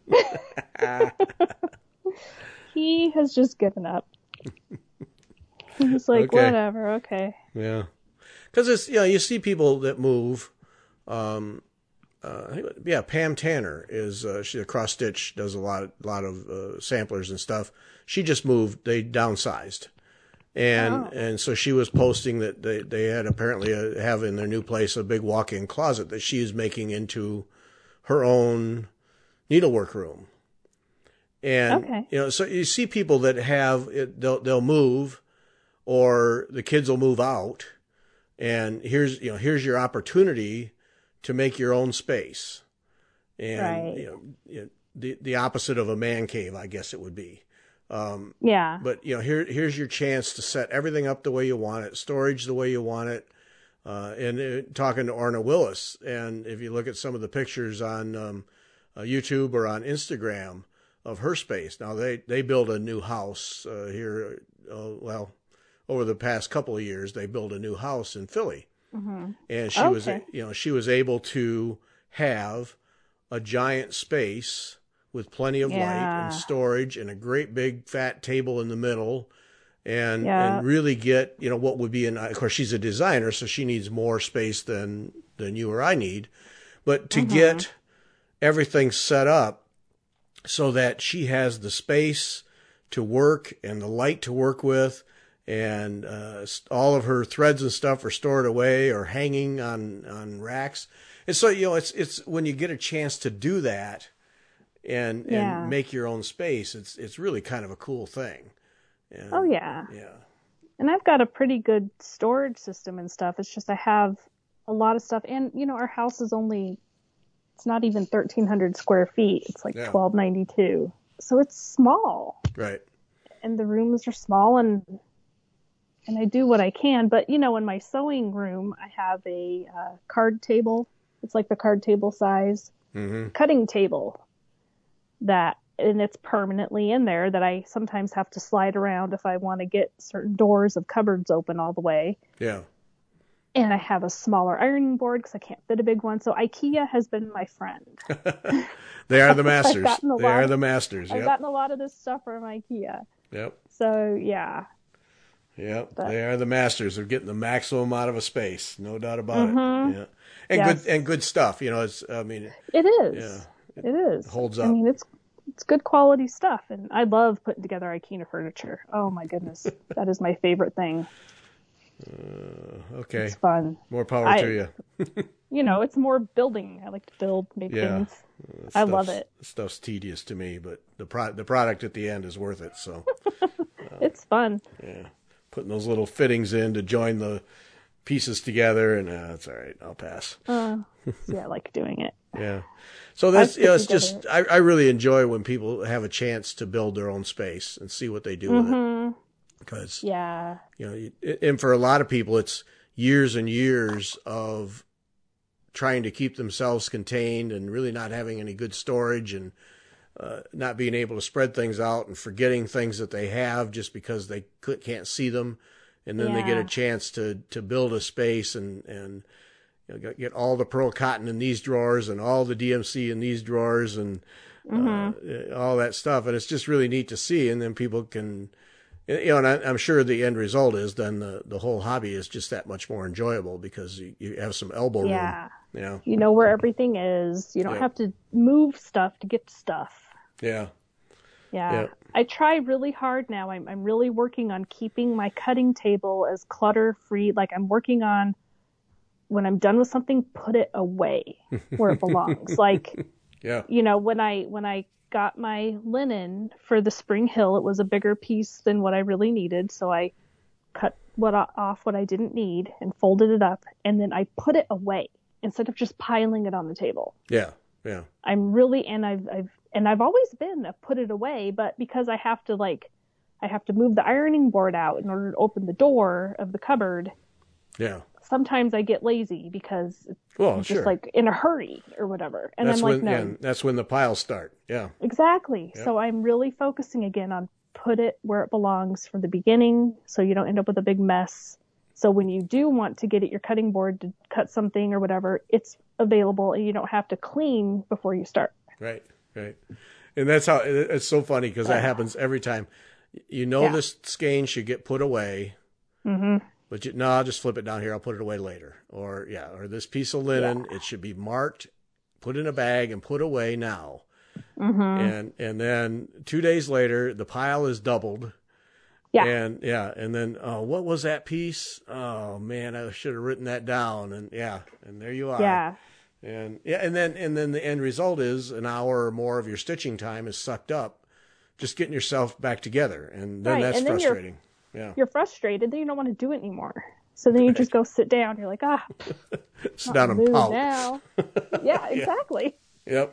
He has just given up. He's like, Okay. whatever, okay. Yeah, because it's you know you see people that move. Um, uh, I think- yeah, Pam Tanner is uh, she a cross stitch does a lot lot of uh, samplers and stuff. She just moved. They downsized, and Oh. and so she was posting that they they had apparently a, have in their new place a big walk-in closet that she is making into her own needlework room. And Okay. you know, so you see people that have it, they'll they'll move, or the kids will move out, and here's you know here's your opportunity to make your own space, and Right. you know, you know the the opposite of a man cave, I guess it would be. Um, Yeah. but you know here here's your chance to set everything up the way you want it, storage the way you want it. Uh, and uh, talking to Orna Willis, and if you look at some of the pictures on um, uh, YouTube or on Instagram of her space, now they they build a new house uh, here. Uh, well, over the past couple of years, they built a new house in Philly, Mm-hmm. and she was Okay. you know she was able to have a giant space with plenty of light Yeah. and storage and a great big fat table in the middle, and Yeah. and really get, you know, what would be an, of course she's a designer, so she needs more space than than you or I need, but to Mm-hmm. get everything set up so that she has the space to work and the light to work with, and uh, all of her threads and stuff are stored away or hanging on, on racks. And so, you know, it's it's when you get a chance to do that and Yeah. and make your own space, it's it's really kind of a cool thing. And, Oh, yeah. yeah. And I've got a pretty good storage system and stuff. It's just I have a lot of stuff. And, you know, our house is only, it's not even thirteen hundred square feet. It's like Yeah. twelve ninety-two. So it's small. Right. And the rooms are small, and and I do what I can. But, you know, in my sewing room, I have a uh, card table. It's like the card table size Mm-hmm. cutting table that, and it's permanently in there that I sometimes have to slide around if I want to get certain doors of cupboards open all the way. Yeah. And I have a smaller ironing board because I can't fit a big one. So IKEA has been my friend. They are the masters. gotten a They lot are of- the masters. I've Yep. gotten a lot of this stuff from IKEA. Yep. So yeah. Yep. But- They are the masters of getting the maximum out of a space. No doubt about Mhm. it. Yeah. And Yes. good and good stuff. You know, it's I mean, It is. Yeah. It is. holds I up. mean, it's it's good quality stuff, and I love putting together IKEA furniture. Oh my goodness, that is my favorite thing. okay. It's fun. More power I- to you. You know, it's more building. I like to build, make Yeah. things. I love Stuff's- it. Stuff's tedious to me, but the pro- the product at the end is worth it. So, It's fun. yeah, putting those little fittings in to join the pieces together, and uh, it's all right. I'll pass. Uh, yeah, I like doing it. Yeah. So that's, put you know, it's together- just, I, I really enjoy when people have a chance to build their own space and see what they do with it. Mhm. Because, Yeah. you know, you- and for a lot of people, it's years and years of trying to keep themselves contained and really not having any good storage, and uh, not being able to spread things out and forgetting things that they have just because they could, can't see them. And then they get Yeah. a chance to, to build a space and, and, you know, get- get all the pearl cotton in these drawers and all the D M C in these drawers and Mm-hmm. uh, all that stuff. And it's just really neat to see. And then people can, you know, and I, I'm sure the end result is then the, the whole hobby is just that much more enjoyable because you, you have some elbow Yeah. room. You know? You know where everything is. You don't Yeah. have to move stuff to get stuff. Yeah. Yeah. Yeah. I try really hard now. I'm I'm really working on keeping my cutting table as clutter free. Like I'm working on, when I'm done with something, put it away where it belongs. Like, Yeah. you know, when I when I got my linen for the Spring Hill, it was a bigger piece than what I really needed, so I cut what off what I didn't need and folded it up, and then I put it away instead of just piling it on the table. Yeah. Yeah. I'm really, and I've, I've, and I've always been a put it away, but because I have to like, I have to move the ironing board out in order to open the door of the cupboard. Yeah. Sometimes I get lazy because it's Well, just sure. like in a hurry or whatever. And that's I'm like, when, no, yeah, that's when the piles start. Yeah. exactly. Yep. So I'm really focusing again on put it where it belongs from the beginning, so you don't end up with a big mess. So when you do want to get at your cutting board to cut something or whatever, it's available and you don't have to clean before you start. Right. Right. And that's how it- it's so funny because that happens every time. You know, Yeah. this skein should get put away, Mm-hmm. but you, no, I'll just flip it down here. I'll put it away later. Or yeah, or this piece of linen, it should be marked, put in a bag, and put away now. Mm-hmm. And and then two days later, the pile is doubled. Yeah. And yeah, and then oh, what was that piece? Oh man, I should have written that down. And yeah, and there you are. Yeah. And yeah, and then and then the end result is an hour or more of your stitching time is sucked up, just getting yourself back together, and then Right, that's and then you're- frustrating. Yeah, You're frustrated, then you don't want to do it anymore. So then you just go sit down. You're like, ah, sit down and move pout. now. Yeah, exactly. Yep.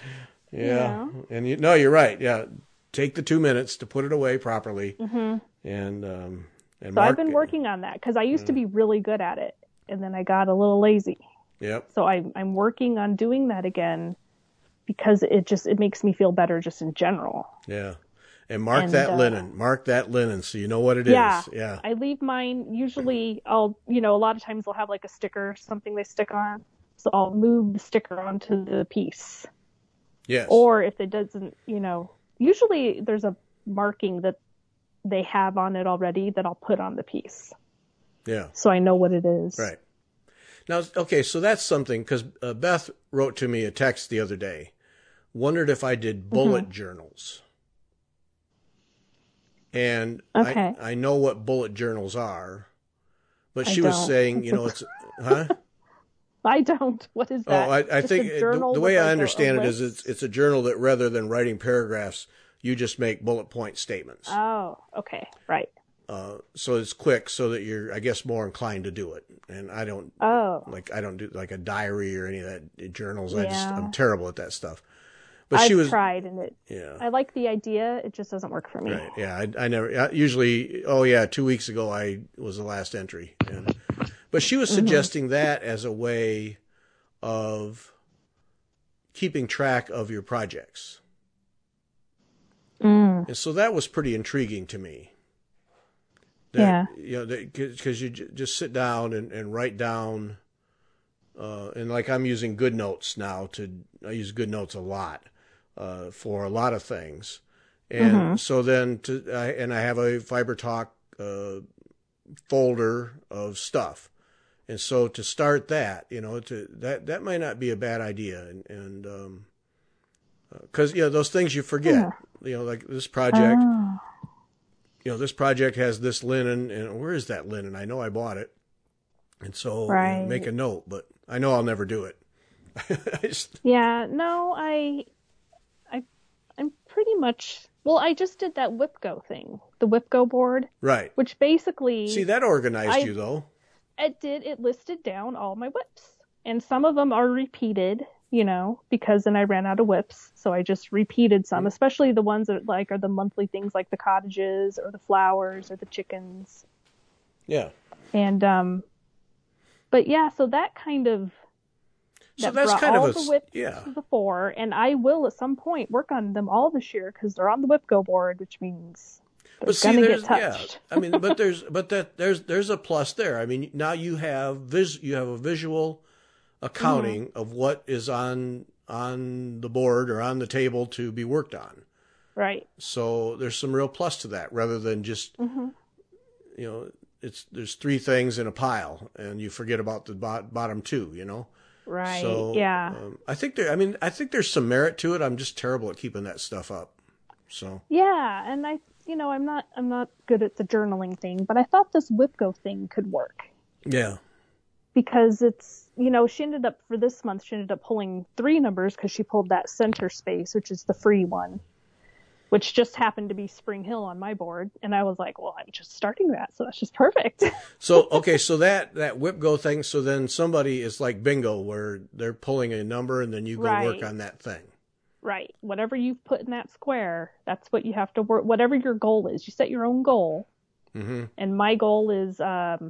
Yeah, know? and you no, you're right. Yeah, take the two minutes to put it away properly, and um and So mark I've been it. working on that because I used to be really good at it, and then I got a little lazy. Yep. So I, I'm working on doing that again because it just it makes me feel better just in general. Yeah. And mark And, that uh, linen. Mark that linen so you know what it is. Yeah. Yeah. I leave mine, usually I'll, you know, a lot of times they'll have like a sticker or something they stick on. So I'll move the sticker onto the piece. Yes. Or if it doesn't, you know, usually there's a marking that they have on it already that I'll put on the piece. Yeah. So I know what it is. Right. Now, okay, so that's something, because uh, Beth wrote to me a text the other day, wondered if I did bullet mm-hmm. journals. And okay. I, I know what bullet journals are, but she I was don't. saying, you know, it's, huh? I don't. What is that? Oh, I, I think it, the, the way I understand a, a it is it's, it's a journal that rather than writing paragraphs, you just make bullet point statements. Oh, okay. Right. Uh, so it's quick so that you're, I guess, more inclined to do it. And I don't, oh. like, I don't do like a diary or any of that journals. Yeah. I just, I'm terrible at that stuff. But I've she was tried and it, yeah. I like the idea. It just doesn't work for me. Right. Yeah. I, I never, I usually, oh yeah, two weeks ago I was the last entry. And, but she was suggesting mm-hmm. that as a way of keeping track of your projects. Mm. And so that was pretty intriguing to me. That, yeah. You know, because you j- just sit down and, and write down, uh, and like I'm using GoodNotes now to, I use GoodNotes a lot, uh, for a lot of things. And mm-hmm. so then to, I, and I have a FiberTalk, uh, folder of stuff. And so to start that, you know, to, that, that might not be a bad idea. And, and, um, uh, cause, you know, those things you forget, yeah. you know, like this project, oh. you know, this project has this linen, and where is that linen? I know I bought it. And so right. you know, make a note, but I know I'll never do it. just... Yeah, no, I, I, I'm pretty much, well, I just did that WhipGo thing, the WhipGo board. Right. Which basically. See, that organized I, you though. It did, it listed down all my whips. And some of them are repeated, you know, because then I ran out of whips. So I just repeated some, mm-hmm. especially the ones that like are the monthly things like the cottages or the flowers or the chickens. Yeah. And, um, but yeah, so that kind of, so that that's brought kind all of a, the whips yeah. to the fore. And I will at some point work on them all this year because they're on the WhipGo board, which means they're but see, gonna there's, get touched. yeah, I mean, but there's, but that there's, there's a plus there. I mean, now you have vis, you have a visual accounting mm-hmm. of what is on, on the board or on the table to be worked on. Right. So there's some real plus to that rather than just, mm-hmm. you know, it's, there's three things in a pile and you forget about the bot, bottom two, you know? Right. So, yeah. Um, I think there, I mean, I think there's some merit to it. I'm just terrible at keeping that stuff up. So. Yeah. And I, you know, I'm not, I'm not good at the journaling thing, but I thought this WhipGo thing could work. Yeah. Because it's, you know, she ended up, for this month, she ended up pulling three numbers because she pulled that center space, which is the free one, which just happened to be Spring Hill on my board. And I was like, well, I'm just starting that. So that's just perfect. So, okay. So that, that WhipGo thing. So then somebody is like bingo where they're pulling a number and then you go right. work on that thing. Right. Whatever you've put in that square, that's what you have to work. Whatever your goal is, you set your own goal. Mm-hmm. And my goal is, um,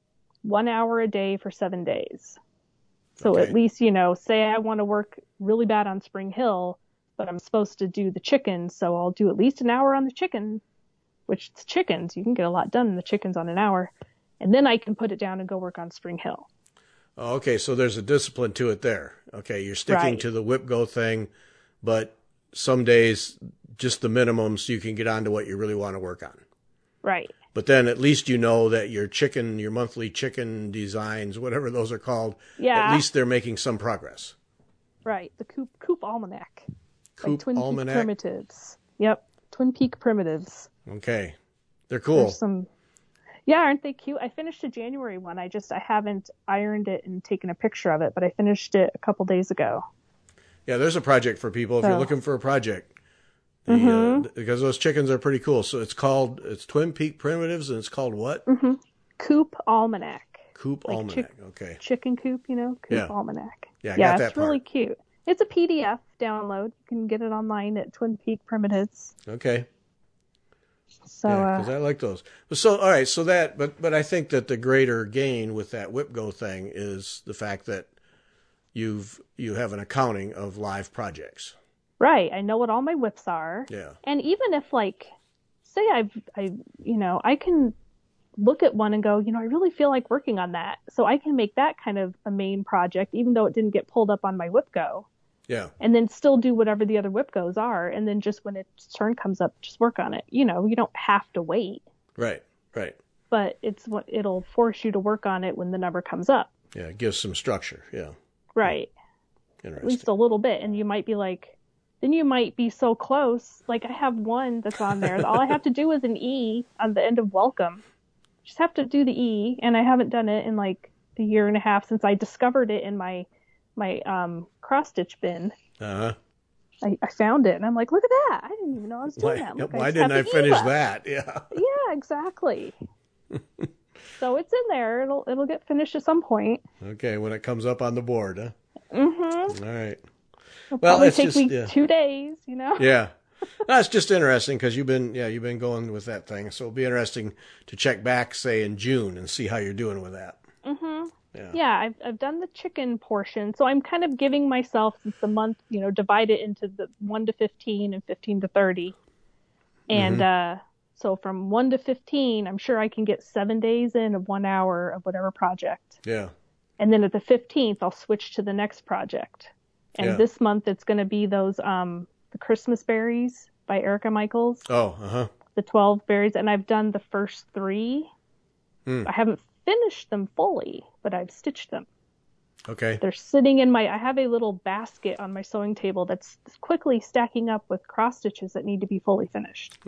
one hour a day for seven days. So okay. at least, you know, say I want to work really bad on Spring Hill, but I'm supposed to do the chickens. So I'll do at least an hour on the chicken, which it's chickens. You can get a lot done in the chickens on an hour. And then I can put it down and go work on Spring Hill. Oh, okay. So there's a discipline to it there. Okay. You're sticking right. to the WhipGo thing, but some days just the minimum so you can get on to what you really want to work on. Right. But then at least you know that your chicken, your monthly chicken designs, whatever those are called, yeah. at least they're making some progress. Right. The Coop, Coop Almanac. Coop like Twin Almanac? Peak Primitives. Yep. Twin Peak Primitives. Okay. They're cool. There's some, yeah, aren't they cute? I finished a January one. I just, I haven't ironed it and taken a picture of it, but I finished it a couple days ago. Yeah, there's a project for people if so. you're looking for a project. The, mm-hmm. uh, because those chickens are pretty cool. So it's called, it's Twin Peak Primitives, and it's called what? Mm-hmm. Coop Almanac. Coop like Almanac, chick- okay. Chicken coop, you know? Coop yeah. Almanac. Yeah, I yeah got that it's part. really cute. It's a P D F download. You can get it online at Twin Peak Primitives. Okay. So, yeah, because uh, I like those. So, all right, so that, but but I think that the greater gain with that WhipGo thing is the fact that you've you have an accounting of live projects. Right. I know what all my whips are. Yeah. And even if, like, say I've, I, you know, I can look at one and go, you know, I really feel like working on that. So I can make that kind of a main project, even though it didn't get pulled up on my WhipGo. Yeah. And then still do whatever the other whip goes are. And then just when its turn comes up, just work on it. You know, you don't have to wait. Right. Right. But it's what it'll force you to work on it when the number comes up. Yeah. It gives some structure. Yeah. Right. Interesting. At least a little bit. And you might be like, then you might be so close. Like I have one that's on there. All I have to do is an E on the end of welcome. Just have to do the E. And I haven't done it in like a year and a half since I discovered it in my my um, cross stitch bin. Uh-huh. I, I found it and I'm like, look at that. I didn't even know I was doing Why, that. Look, why didn't I finish that? Yeah. Yeah, exactly. So it's in there. It'll it'll get finished at some point. Okay, when it comes up on the board, huh? Mm-hmm. All right. It'll Well, probably it's take just me yeah. two days, you know? Yeah. That's just interesting because you've been yeah, you've been going with that thing. So it'll be interesting to check back, say, in June and see how you're doing with that. Mm-hmm. Yeah. Yeah, I've I've done the chicken portion, so I'm kind of giving myself, since the month, you know, divide it into the one to fifteen and fifteen to thirty, and mm-hmm. uh, so from one to fifteen, I'm sure I can get seven days in of one hour of whatever project. Yeah. And then at the fifteenth, I'll switch to the next project, and yeah. This month it's going to be those um the Christmas berries by Erica Michaels. Oh, uh huh. The twelve berries, and I've done the first three. Mm. I haven't finished them fully, but I've stitched them. Okay. They're sitting in my, I have a little basket on my sewing table that's quickly stacking up with cross stitches that need to be fully finished.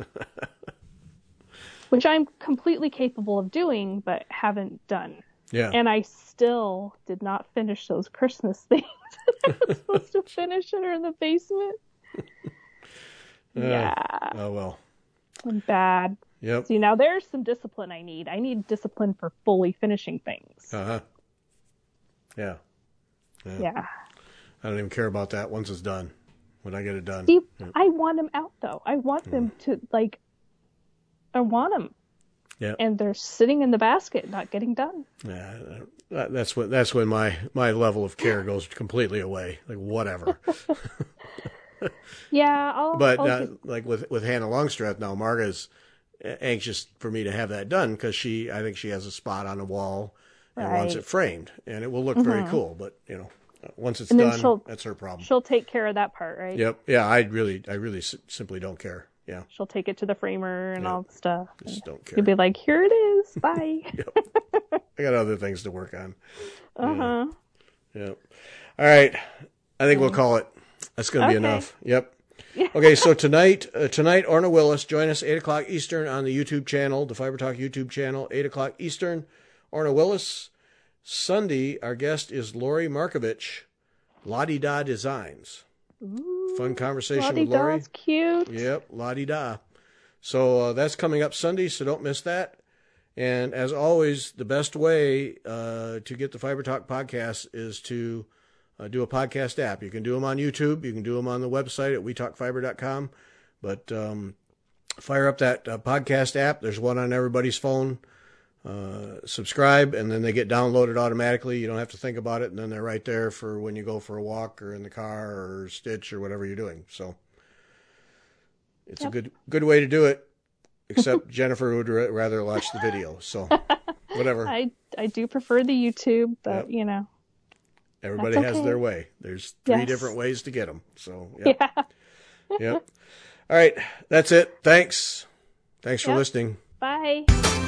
Which I'm completely capable of doing, but haven't done. Yeah. And I still did not finish those Christmas things that I was supposed to finish that are in the basement. Uh, yeah. Oh, well. I'm bad. Yep. See, now there's some discipline I need. I need discipline for fully finishing things. Uh-huh. Yeah. Yeah. Yeah. I don't even care about that once it's done. When I get it done. See, yeah. I want them out, though. I want mm. them to, like, I want them. Yeah. And they're sitting in the basket, not getting done. Yeah. That's when, that's when my, my level of care goes completely away. Like, whatever. Yeah. I'll, but, I'll uh, get... like, with, with Hannah Longstreth now, Marga's anxious for me to have that done because she, I think she has a spot on the wall and right. wants it framed, and it will look mm-hmm. very cool. But you know, once it's and done, that's her problem. She'll take care of that part, right? Yep. Yeah. I really, I really s- simply don't care. Yeah. She'll take it to the framer and yep. all the stuff. Just don't care. You'll be like, here it is. Bye. Yep. I got other things to work on. Uh huh. Yeah. Yep. All right. I think we'll call it. That's going to okay. be enough. Yep. Okay, so tonight, uh, tonight, Orna Willis, join us eight o'clock Eastern on the YouTube channel, the Fiber Talk YouTube channel, eight o'clock Eastern. Orna Willis. Sunday, our guest is Lori Markovich, Lottie Da Designs. Ooh, Fun conversation with Lori. Lottie Da's cute. Yep, Lottie Da. So uh, that's coming up Sunday, so don't miss that. And as always, the best way uh, to get the Fiber Talk podcast is to Uh, do a podcast app. You can do them on YouTube. You can do them on the website at we talk fiber dot com. But um, fire up that uh, podcast app. There's one on everybody's phone. Uh, subscribe, and then they get downloaded automatically. You don't have to think about it, and then they're right there for when you go for a walk or in the car or stitch or whatever you're doing. So it's yep. a good good way to do it, except Jennifer would r- rather watch the video. So whatever. I, I do prefer the YouTube, but, yep. you know. Everybody okay. has their way. There's three yes. different ways to get them. So, yep. yeah. Yep. All right. That's it. Thanks. Thanks for yep. listening. Bye.